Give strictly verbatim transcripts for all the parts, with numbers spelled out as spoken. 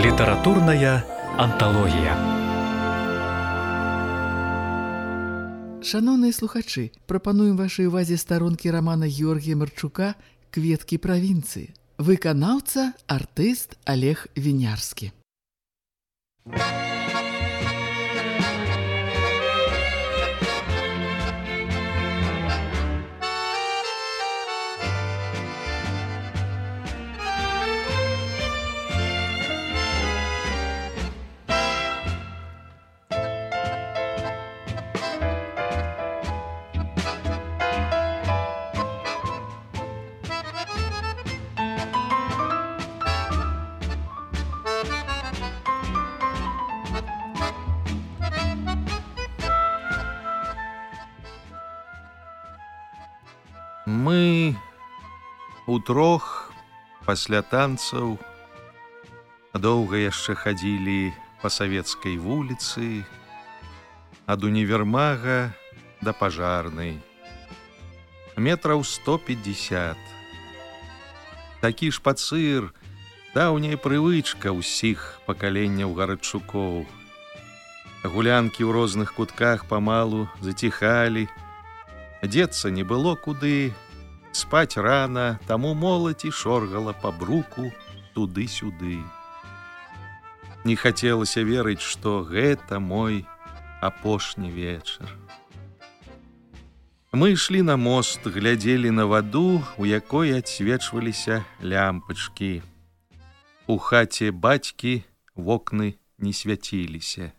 Літаратурная анталогія. Шановныя слухачы, прапануем вашай увазе старонкі рамана Георгія Марчука «Кветкі правінцыі». Выканаўца, артыст Олег Вінярскі. Мы утрох пасля танцаў доўга яшчэ хадзілі па савецкай вуліцы ад універмага да пажарнай. Метраў сто пятьдесят. Такі шпацыр, даўняя прывычка ўсіх пакаленняў гарадчукоў. Гулянкі ў розных кутках памалу заціхалі. Дзецца не было куды, спаць рана, таму моладзь і шоргала па бруку туды-сюды. Не хацелася верыць, што гэта мой апошні вечар. Мы ішлі на мост, глядзелі на ваду, у якой адсвечваліся лямпачкі. У хаце бацькі вокны не свяціліся.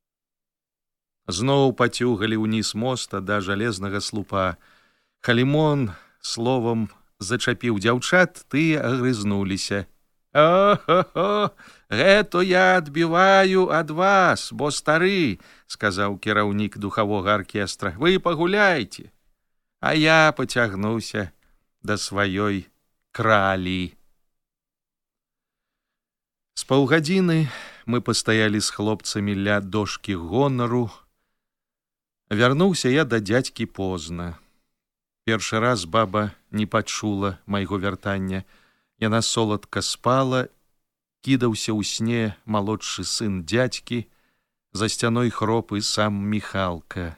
Зноў пацюгалі ўніз моста да жалезнага слупа. Халімон словам зачапіў дзяўчат, тыя агрызнуліся. «О-хо-хо, гэту я адбіваю ад вас, бо стары», — сказаў кіраўнік духавога аркестра. «Вы пагуляйце, а я пацягнуся да сваёй кралі». З паўгадзіны мы пастаялі з хлопцамі ля дошкі гонару. Вярнуўся я да дзядзькі позна. Першы раз баба не пачула майго вяртання. Яна соладка спала, кідаўся ў сне малодшы сын дзядзькі, за сцяной хроп і сам Міхалка.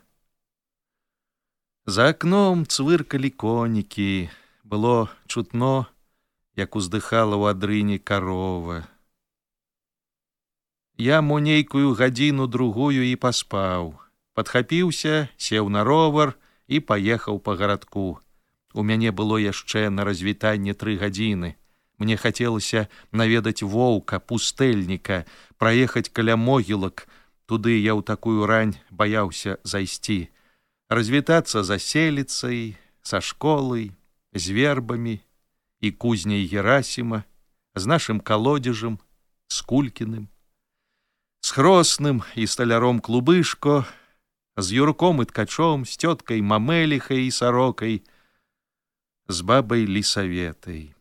За акном цвыркалі конікі, было чутно, як уздыхала ў адрыне карова. Я мо нейкую гадзіну-другую і паспаў. Падхапіўся, сеў на ровар і паехаў па гарадку. У мяне было яшчэ на развітанне тры гадзіны. Мне хацелася наведаць воўка, пустэльніка, праехаць каля могілак. Туды я ў такую рань баяўся зайсці. Развітацца з аселіцай, са школай, з вербамі і кузняй Герасіма, з нашым калодзежам, з Кулькіным, з Хросным і сталяром Клубышко, з Юрком і Ткачом, з цёткай Мамеліхай і Сарокай, з бабай Лісаветай.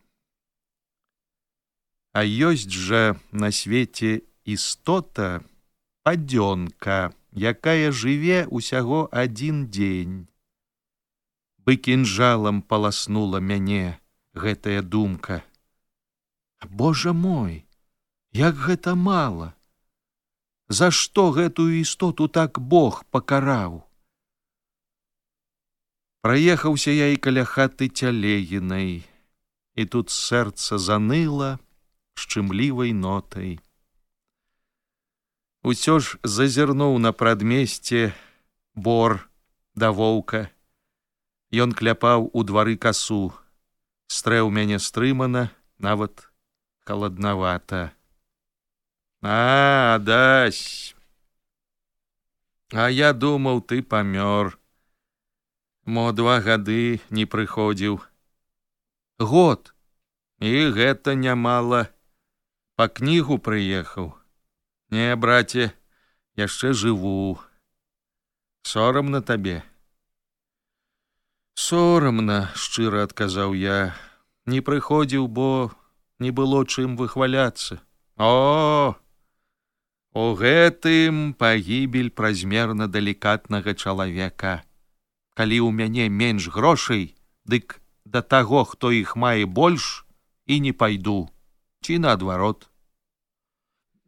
А ёсць жа на свеце істота, падзёнка, якая жыве усяго адзін дзень. Бы кінжалам паласнула мяне гэтая думка. Божа мой, як гэта мала! За што гэтую істоту так Бог пакараў? Праехаўся я і каля хаты Цялегінай, і тут сэрца заныла шчымлівай нотай. Усё ж зазірнуў на прадмесце бор да воўка. Ён кляпаў у двары касу, стрэў мяне стрымана, нават халаднавата. «А, Адась! А я думаў, ты памёр. Мо два гады не прыходзіў. Год, і гэта нямала. Па кнігу прыехаў. Не, браце, яшчэ жыву. Сорамна табе?» «Сорамна», — шчыра адказаў я. «Не прыходзіў, бо не было чым выхваляцца». «О! У гэтым пагібель празмерна далікатнага чалавека. Калі ў мяне менш грошай, дык да таго, хто іх мае больш, і не пайду, ці наадварот».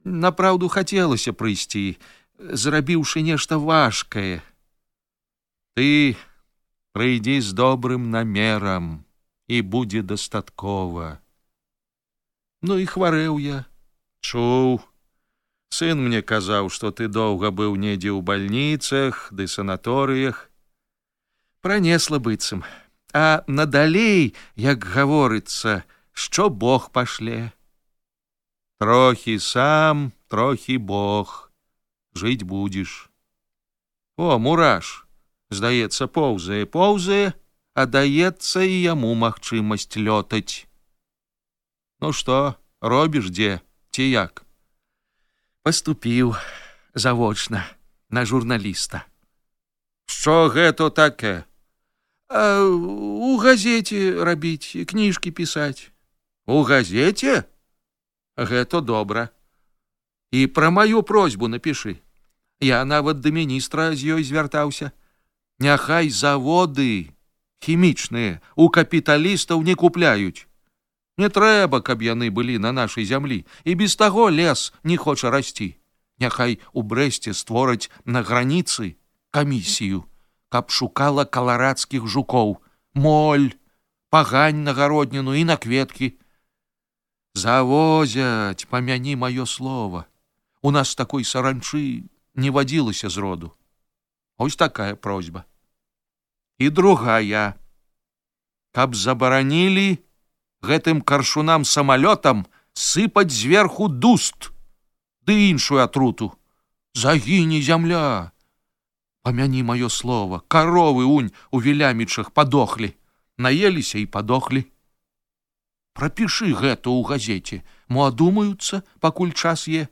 Напраўду хацелася прыйсці, зрабіўшы нешта важкае. Ты прыйдзі з добрым намерам, і будзе дастаткова. Ну і хварэў я. Чуў. Сын мне казаў, што ты доўга быў недзе ў бальніцах ды санаторыях. Пранесла быццам. А надалей, як гаворыцца, што Бог пашле. Трохі сам, трохі Бог. Жыць будзеш. О, мураш, здаецца, поўзае, поўзае, а даецца і яму магчымасць лётаць. Ну што, робіш дзе, ці як? Паступіў завочна на журналіста. Што гэта таке? А у газеце рабіць, кніжкі пісаць. У газеце? Гэта добра. І пра маю просьбу напішы. Я нават да міністра з ёй звяртаўся. Няхай заводы хімічныя у капіталістаў не купляюць. Не трэба, каб яны былі на нашай зямлі, і без таго лес не хоча расці. Няхай у Брэсце створаць на граніцы камісію, каб шукала каларадскіх жукоў, моль, пагань на гародніну і на кветкі. Завозяць, памяні маё слова. У нас такой саранчы не вадзілася зроду. Ось такая просьба. І другая. Каб забаранілі гэтым каршунам самалётам сыпаць зверху дуст ды іншую атруту. Загіне зямля. Памяні маё слова, каровы унь у Вілямічах падохлі, наеліся і падохлі. Прапішы гэта ў газеце, мо адумаюцца, пакуль час е.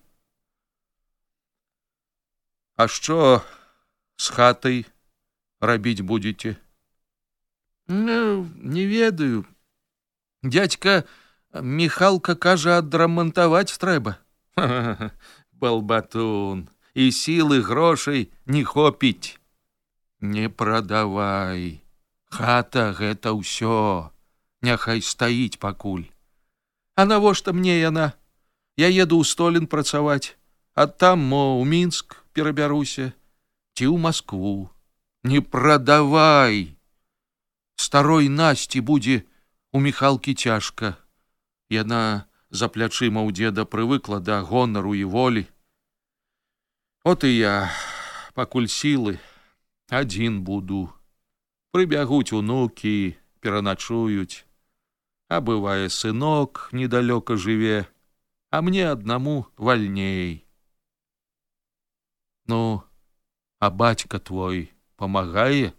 А што з хатай рабіць будзеце? Ну, не ведаю. Дядька Міхалка кажа, адрамантаваць трэба. Балбатун, і сілы грошай не хопіць. Не прадавай. Хата гэта ўсё. Няхай стаіць пакуль. А навошта мне яна? Я еду ў Столін працаваць, а там, мо, у Мінск перабяруся, ці ў Маскву. Не прадавай. Старой Насці будзе у Міхалкі цяжка. Яна за плячыма ў дзеда прывыкла да гонару і волі. От і я, пакуль сілы, адзін буду. Прыбягуць унукі, пераначуюць. А бывае, сынок недалёка жыве, а мне аднаму вальней. Ну, а бацька твой памагае?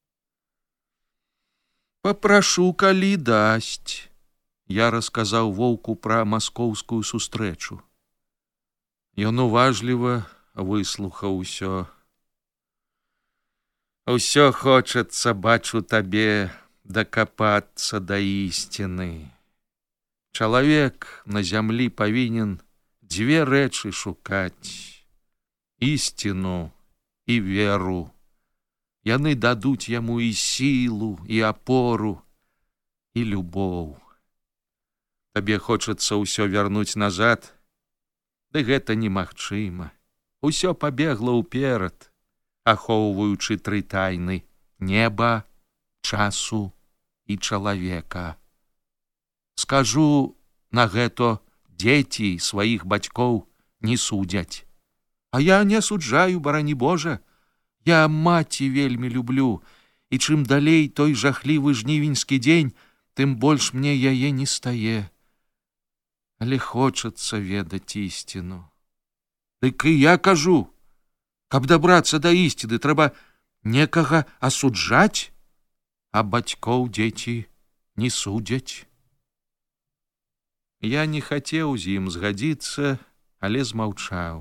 Папрашу, калі дасць. Я расказаў воўку пра маскоўскую сустрэчу. Ён уважліва выслухаў усё. Усё хочацца, бачу, табе дакапацца да ісціны. Чалавек на зямлі павінен дзве рэчы шукаць: ісціну і веру. Яны дадуць яму і сілу, і апору, і любоў. Табе хочацца ўсё вярнуць назад, ды гэта немагчыма. Усё пабегла ўперад, ахоўваючы тры тайны: неба, часу і чалавека. Скажу на гэта, дзеці сваіх бацькоў не судзяць. А я не суджаю, барані Божа. Я маці вельмі люблю, і чым далей той жахлівы жнівеньскі дзень, тым больш мне яе не стае. Але хочацца ведаць ісціну. Дык і я кажу, каб дабрацца да ісціны, трэба некага асуджаць, а бацькоў дзеці не судзяць. Я не хацеў з ім згадзіцца, але змаўчаў.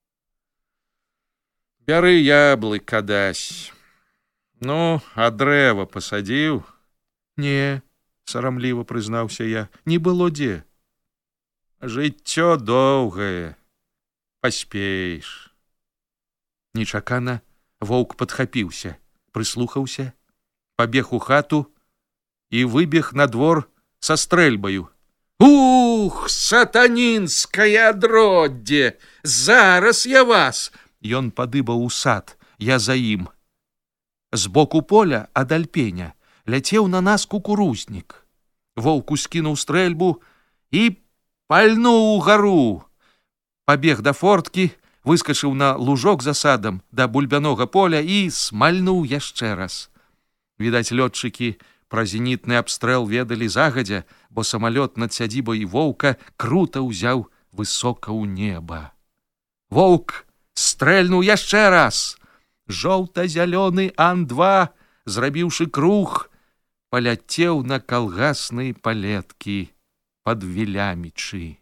Бяры яблыка дась. Ну, а дрэва пасадзіў? Не, сарамліва прызнаўся я, не было дзе. Жыццё доўгае, паспееш. Нечакана воўк падхапіўся, прыслухаўся, пабег у хату і выбег на двор са стрэльбаю. У! Ух, сатанінскае адроддзе! Зараз я вас! Ён падыбаў у сад, я за ім. Збоку поля ад альпеня ляцеў на нас кукурузнік. Воўк ускінуў стрэльбу і пальнуў угару. Пабег да форткі, выскачыў на лужок за садам да бульбянога поля і смальнуў яшчэ раз. Відаць, лётчыкі пра зенітны абстрэл ведалі загадзя, бо самалёт над сядзібай воўка крута ўзяў высока ў неба. Воўк стрэльнуў яшчэ раз. Жоўта-зялёны Ан два, зрабіўшы круг, паляцеў на калгасныя палеткі пад Вілямічы.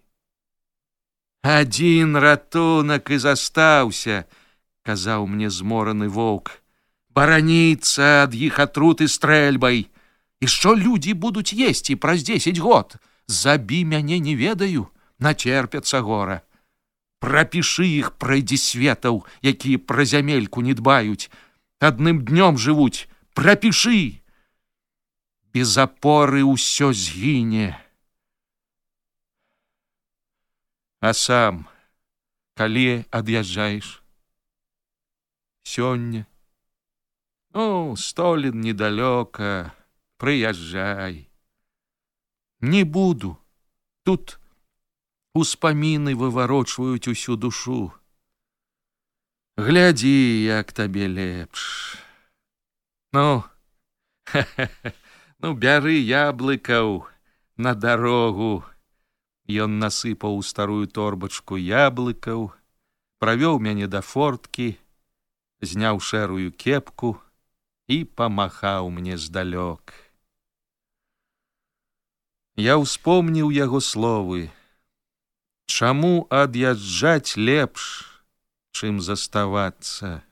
Адзін ратунак і застаўся, казаў мне змораны воўк. Бараніцца ад іх атруты стрэльбай. І што людзі будуць есці праз дзесяць год? Забі мяне не ведаю, нацерпяцца гора. Прапішы іх прайдзісветаў, якія пра зямельку не дбаюць. Адным днём жывуць, прапішы. Без апоры ўсё згіне. А сам, калі ад'язджаеш? Сёння? Ну, Столін недалёка, прыязджай. Не буду. Тут успаміны выварочваюць усю душу. Глядзі, як табе лепш. Ну, ну, бяры яблыкаў на дарогу. Ён насыпаў у старую торбачку яблыкаў, правёў мяне да форткі, зняў шэрую кепку і памахаў мне здалёк. Я ўспомніў яго словы. Чаму ад'язджаць лепш, чым заставацца?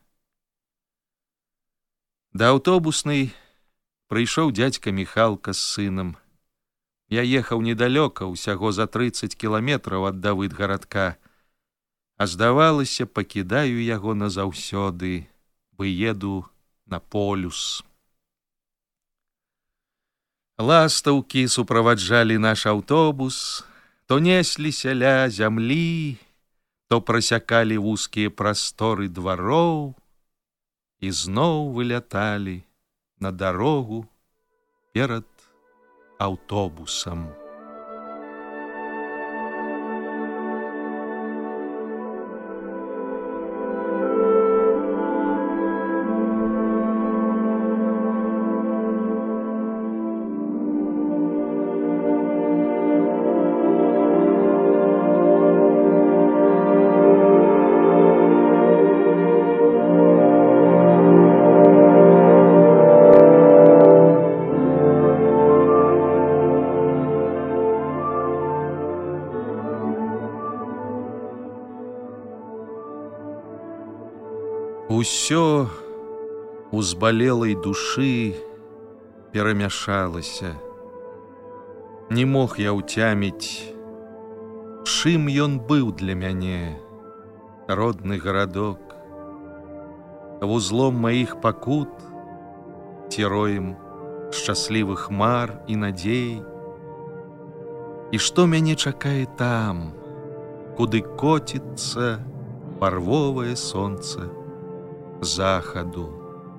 Да аўтобуснай прыйшоў дзядзька Міхалка з сынам. Я ехаў недалёка, усяго за трыццаць кіламетраў ад Давыдгарадка, а здавалася, пакідаю яго назаўсёды, бы еду на полюс. Ластаўкі суправаджалі наш аўтобус, то несліся ля зямлі, то прасякалі вузкія прасторы двароў і зноў выляталі на дарогу перад аўтобусам. Усё у збалелай душы перамяшалася. Не мог я ўцяміць, чым ён быў для мяне, родны гарадок, вузлом маіх пакут, ці роем шчаслівых мар і надзей. І што мяне чакае там, куды коціцца парвовае сонца захаду.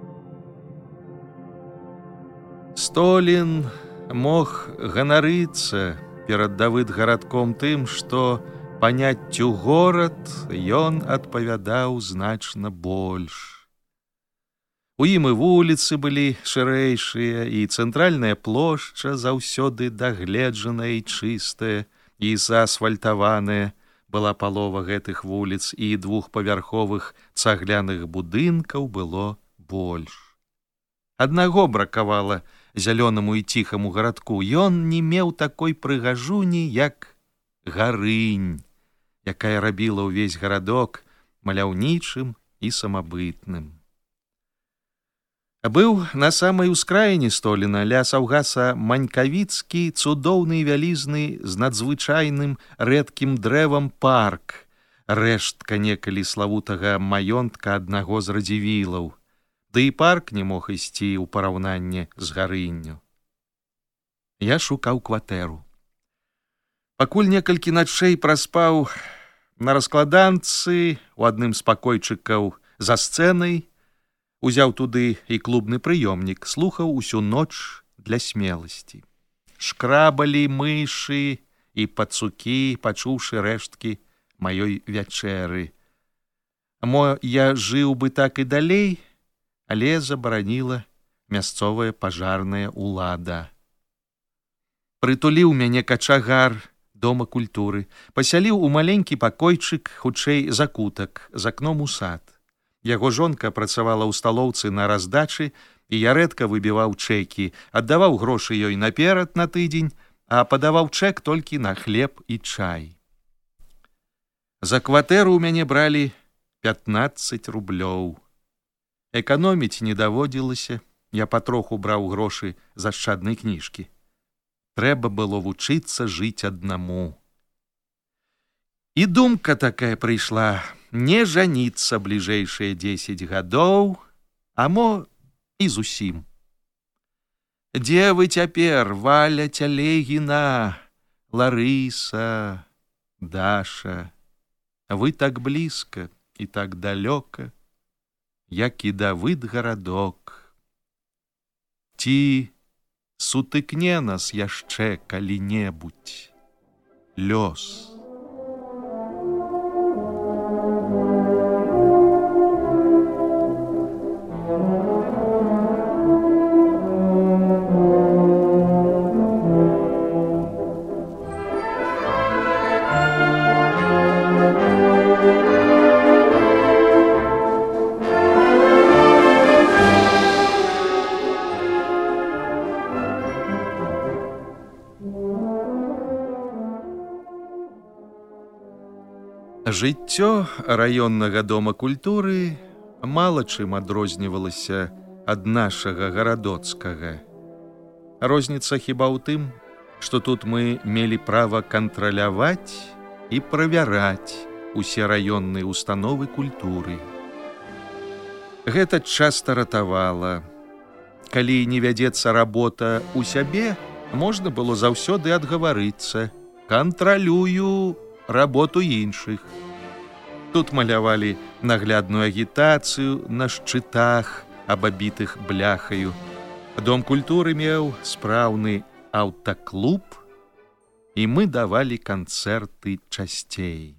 Столін мог ганарыцца перад Давыдгарадком тым, што паняццю горад ён адпавядаў значна больш. У ім і вуліцы былі шырэйшыя, і цэнтральная плошча заўсёды дагледжаная і чыстая, і заасфальтаваная была палова гэтых вуліц, і двухпавярховых цагляных будынкаў было больш. Аднаго бракавала зялёнаму і ціхаму гарадку. Ён не меў такой прыгажуні, як Гарынь, якая рабіла ўвесь гарадок маляўнічым і самабытным. Быў на самай ускраіне Століна, ля Саўгаса Манькавіцкі, цудоўны і вялізны з надзвычайным рэдкім дрэвам парк, рэштка некалі славутага маёнтка аднаго з радзівілаў. Ды і парк не мог ісці ў параўнанне з Гарынню. Я шукаў кватэру. Пакуль некалькі начэй праспаў на раскладанцы у адным з пакойчыкаў за сцэнай, узяў туды і клубны прыёмнік, слухаў усю ноч для смеласці. Шкрабалі мышы і пацукі, пачуўшы рэшткі маёй вячэры. Мо я жыў бы так і далей, але забараніла мясцовая пажарная ўлада. Прытуліў мяне качагар дома культуры, пасяліў у маленькі пакойчык, хутчэй закутак, з акном у сад. Яго жонка працавала ў сталоўцы на раздачы, і я рэдка выбіваў чэкі, аддаваў грошы ёй наперад на тыдзень, а падаваў чэк толькі на хлеб і чай. За кватэру ў мяне бралі пятнаццаць рублёў. Эканоміць не даводзілася, я патроху браў грошы з ашчаднай кніжкі. Трэба было вучыцца жыць аднаму. І думка такая прыйшла: не жаніцца бліжэйшыя дзесяць гадоў, а мо і зусім. Дзе вы цяпер, Валя Цялегіна, Ларыса, Даша? Вы так блізка і так далёка, як і Давыд гарадок. Ці сутыкне нас яшчэ калі-небудзь лёс? Жыццё раённага дома культуры мала чым адрознівалася ад нашага гарадоцкага. Розніца хіба ў тым, што тут мы мелі права кантраляваць і правяраць усе раённыя установы культуры. Гэта часта ратавала. Калі не вядзецца работа ў сябе, можна было заўсёды адгаварыцца: кантралюю работу іншых. Тут малявалі наглядную агітацыю на шчытах, абабітых бляхаю. Дом культуры меў спраўны аўтаклуб, і мы давалі канцэрты часцей.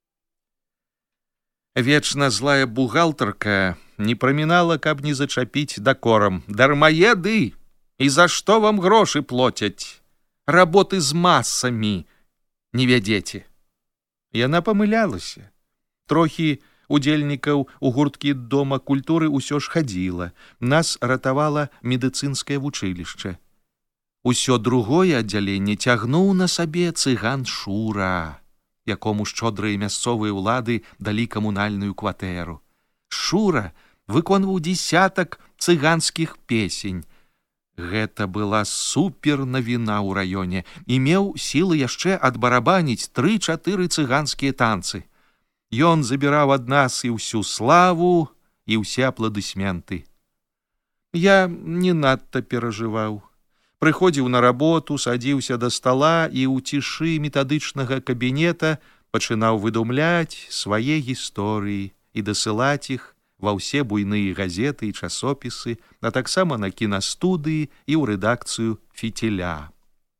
Вечна злая бухгалтарка не прамінала, каб не зачапіць дакорам: дармаеды, і за што вам грошы плоцяць? Работы з масамі не вядзеце. Яна памылялася. Трохі удзельнікаў у гурткі дома культуры ўсё ж хадзіла. Нас ратавала медыцынскае вучылішча. Усё другое аддзяленне цягнуў на сабе цыган Шура, якому шчодрыя мясцовыя ўлады далі камунальную кватэру. Шура выконваў дзесятак цыганскіх песень. Гэта была супер навіна ў раёне, і меў сілы яшчэ адбарабаніць тры-чатыры цыганскія танцы. Ён забіраў ад нас і ўсю славу, і ўсе апладысменты. Я не надта перажываў. Прыходзіў на работу, садзіўся да стала і ў цішы метадычнага кабінета пачынаў выдумляць свае гісторыі і дасылаць іх ва ўсе буйныя газеты і часопісы, а таксама на кінастудыі і ў рэдакцыю «Фітіля».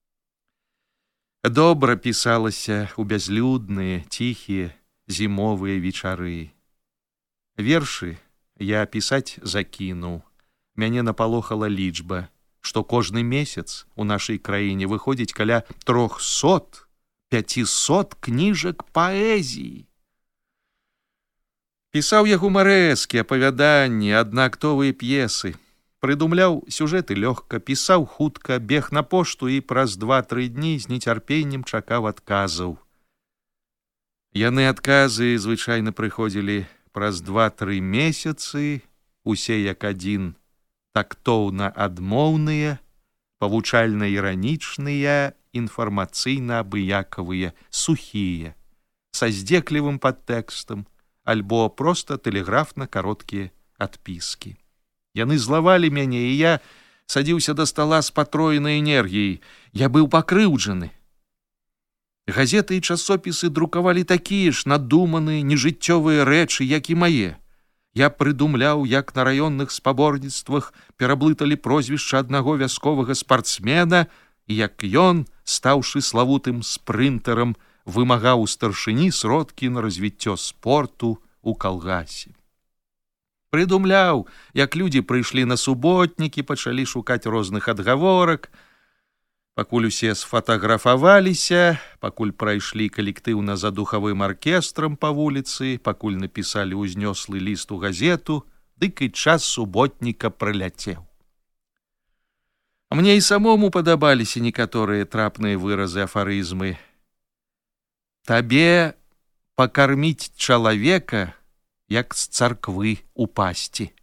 Добра пісалася ў бязлюдныя, ціхія, зімовыя вечары. Вершы я пісаць закінуў. Мяне напалохала лічба, што кожны месяц у нашай краіне выходзіць каля трохсот пяцісот кніжак паэзіі. Пісаў я гумарэскі, апавяданні, аднаактовыя п'есы. Прыдумляў сюжэты лёгка, пісаў хутка, бег на пошту і праз два-тры дні з нецярпеннем чакаў адказаў. Яны адказы звычайна прыходзілі праз два-тры месяцы, усе як адзін, тактоўна-адмоўныя, павучальна-іранічныя, інфармацыйна-абыякавыя, сухія, са здзеклівым падтэкстам, альбо проста тэлеграфна-кароткія адпіскі. Яны злавалі мяне, і я садзіўся да стала з патроенай энергіяй. Я быў пакрыўджаны. Газеты і часопісы друкавалі такія ж надуманыя, нежыццёвыя рэчы, як і мае. Я прыдумляў, як на раённых спаборніцтвах пераблыталі прозвішча аднаго вясковага спартсмена, і як ён, стаўшы славутым спрынтарам, вымагаў у старшыні сродкі на развіццё спорту ў калгасе. Прыдумляў, як людзі прыйшлі на суботнікі, пачалі шукаць розных адгаворак, пакуль усе сфатаграфаваліся, пакуль прайшлі калектыўна за духавым аркестрам па вуліцы, пакуль напісалі ўзнёслы ліст у газету, дык і час суботніка праляцеў. Мне і самому падабаліся некаторыя трапныя выразы, афарызмы. Табе пакарміць чалавека, як з царквы у пасці.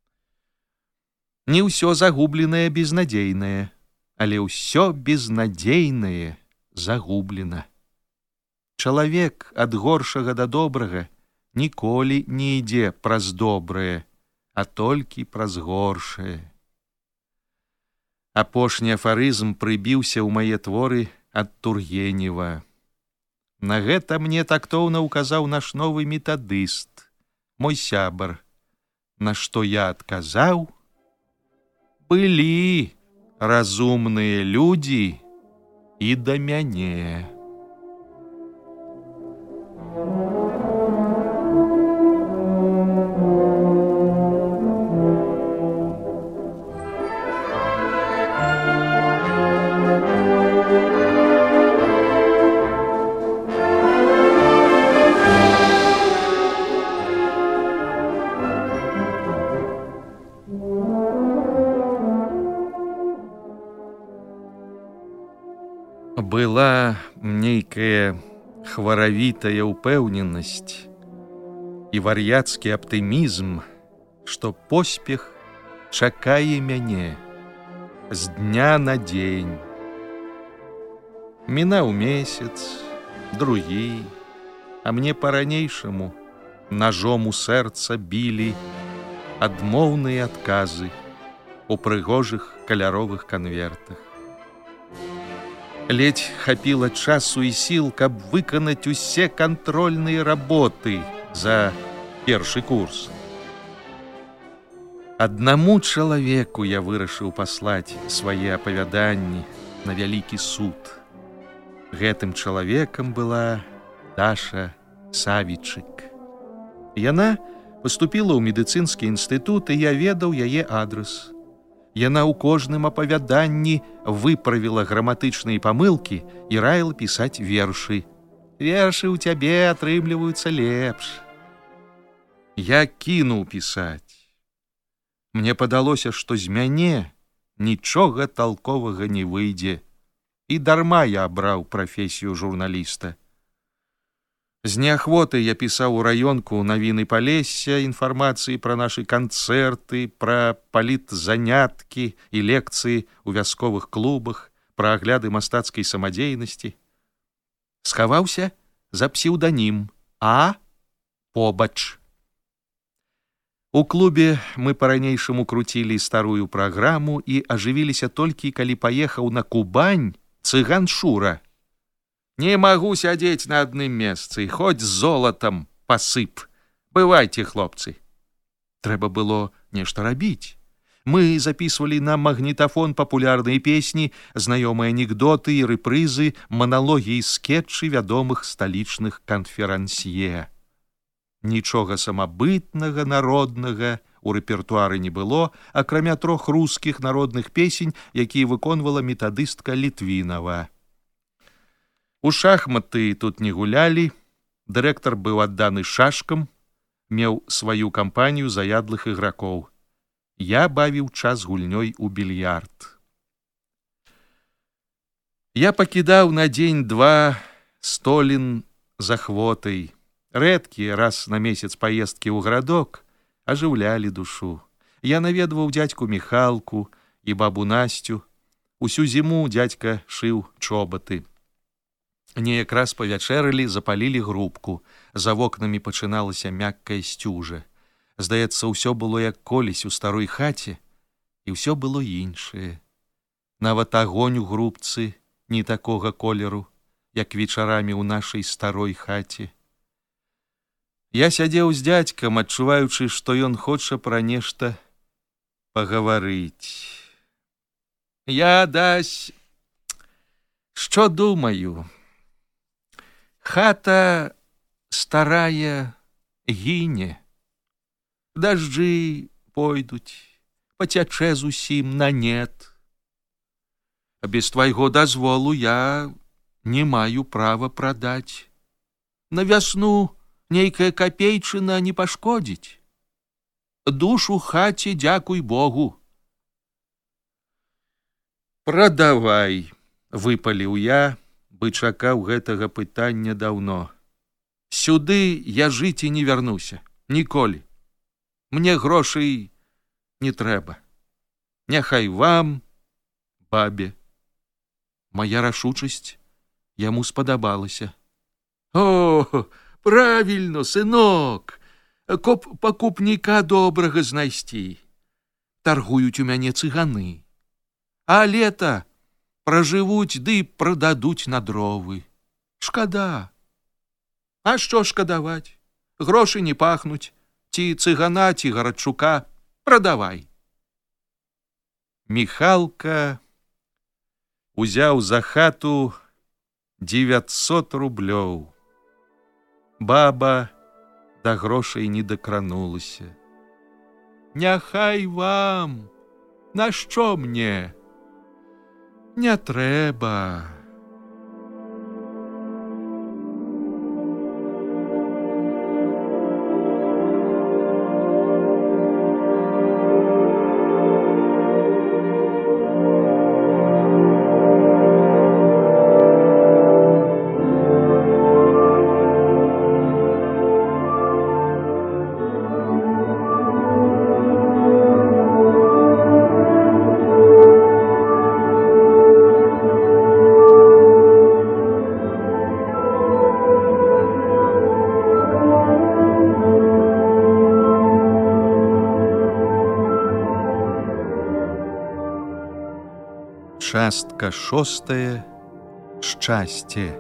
Не ўсё загубленае безнадзейнае, але ўсё безнадзейнае загублена. Чалавек ад горшага да добрага ніколі не ідзе праз добрае, а толькі праз горшае. Апошні афарызм прыбіўся ў мае творы ад Тургенева. На гэта мне тактоўна ўказаў наш новы метадыст, мой сябар, на што я адказаў: былі разумныя людзі і да мяне. Была нейкая хваравітая ўпэўненасць і вар'яцкі аптымізм, што поспех чакае мяне з дня на дзень. Мінаў месяц, другі, а мне па-ранейшаму ножом у сэрца білі адмоўныя адказы у прыгожых каляровых канвертах. Ледзь хапіла часу і сіл, каб выканаць усе кантрольныя работы за першы курс. Аднаму чалавеку я вырашыў паслаць свае апавяданні на вялікі суд. Гэтым чалавекам была Даша Савічык. Яна паступіла ў медыцынскі інстытут, і я ведаў яе адрас. Яна ў кожным апавяданні выправіла граматычныя памылкі і раіла пісаць вершы. Вершы ў цябе атрымліваюцца лепш. Я кінуў пісаць. Мне падалося, што з мяне нічога талковага не выйдзе, і дарма я абраў прафесію журналіста. З неахвотай я пісаў у раёнку навіны Палесся, інфармацыі пра нашы канцэрты, пра палітзаняткі і лекцыі ў вясковых клубах, пра агляды мастацкай самадзейнасці. Схаваўся за псеўданім А побач. У клубе мы па-ранейшаму круцілі старую праграму і ажывіліся толькі, калі паехаў на Кубань цыган Шура. Не магу сядзець на адным месцы, хоць з золатам пасып. Бывайце, хлопцы. Трэба было нешта рабіць. Мы запісвалі на магнітафон папулярныя песні, знаёмыя анекдоты і рэпрызы, маналогі і скетчы вядомых сталічных канферансье. Нічога самабытнага, народнага у рэпертуары не было, акрамя трох рускіх народных песень, якія выконвала метадыстка Літвінава. У шахматы тут не гулялі, дырэктар быў адданы шашкам, меў сваю кампанію заядлых ігракоў. Я бавіў час гульнёй у більярд. Я пакідаў на дзень-два Столін з ахвотай. Рэдкія раз на месяц паездкі ў гарадок ажыўлялі душу. Я наведваў дзядзьку Міхалку і бабу Насцю. Усю зіму дзядзька шыў чобаты. Неяк раз павячэралі, запалілі грубку. За вокнамі пачыналася мяккая сцюжа. Здаецца, ўсё было як колісь у старой хаце, і ўсё было іншае. Нават агонь у грубцы не такога колеру, як вечарамі ў нашай старой хаце. Я сядзеў з дзядзькам, адчуваючы, што ён хоча пра нешта пагаварыць. Я дась, што думаю, хата старая гіне, дажджы пойдуць, пацячэ зусім на нет. Без твайго дазволу я не маю права прадаць. На вясну нейкая капейчына не пашкодзіць. Душ у хаце, дзякуй Богу. Прадавай, выпаліў я, бы чакаў гэтага пытання даўно. Сюды я жыць і не вярнуся, ніколі. Мне грошай не трэба. Няхай вам, бабе. Мая рашучасць яму спадабалася. О, правільно, сынок, каб пакупніка добрага знайсці. Таргуюць у мяне цыганы. А лета пражывуць ды прададуць на дровы. Шкада. А што шкадаваць? Грошы не пахнуць. Ці цыгана, ці Гарадчука. Прадавай. Міхалка узяў за хату дзевяцьсот рублёў. Баба да грошай не дакранулася. Няхай вам, нашто мне? Не трэба. Частка шостая. Шчасце.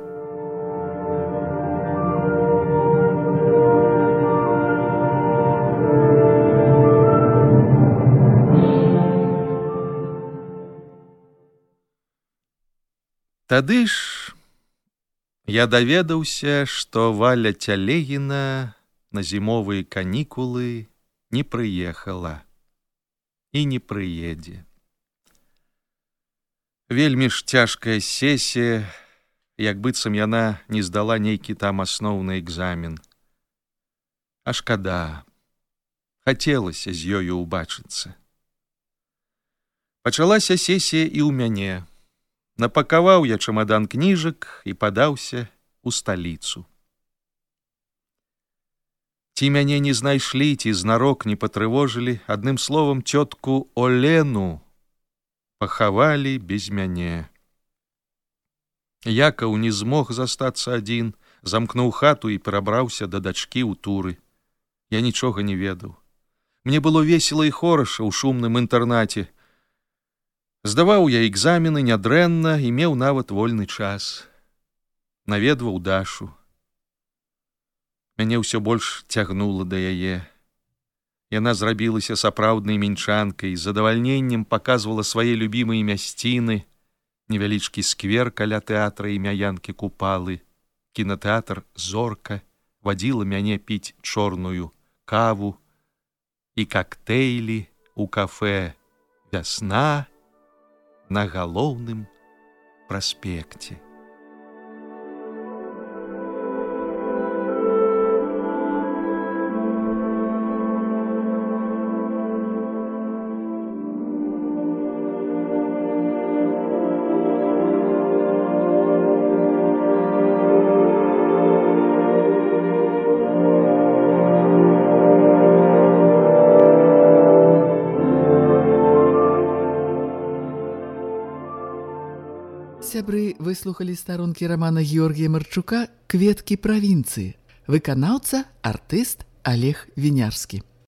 Тады ж я даведаўся, што Валя Цялегіна на зімовыя канікулы не прыехала і не прыедзе. Вельмі ж цяжкая сесія, як быццам яна не здала нейкі там асноўны экзамен. А шкада, хацелася з ёю ўбачыцца. Пачалася сесія і ў мяне. Напакаваў я чамадан кніжак і падаўся ў сталіцу. Ці мяне не знайшлі, ці знарок не патрывожылі, адным словам, цётку Олену пахавалі без мяне. Якаў не змог застацца адзін, замкнуў хату і перабраўся да дачкі ў туры. Я нічога не ведаў. Мне было весела і хораша ў шумным інтэрнаце. Здаваў я экзамены нядрэнна і меў нават вольны час. Наведваў Дашу. Мяне ўсё больш цягнула да яе. Яна зрабілася сапраўднай мінчанкай, з задавальненнем паказвала свае любімыя мясціны, невялічкі сквер каля тэатра імя Янкі Купалы, кінатэатр «Зорка», вадзіла мяне піць чорную каву і кактэйлі ў кафэ «Вясна» на галоўным праспекце. Сябры выслухалі старонкі рамана Георгія Марчука «Кветкі правінцыі». Выканаўца, артыст Олег Вінярскі.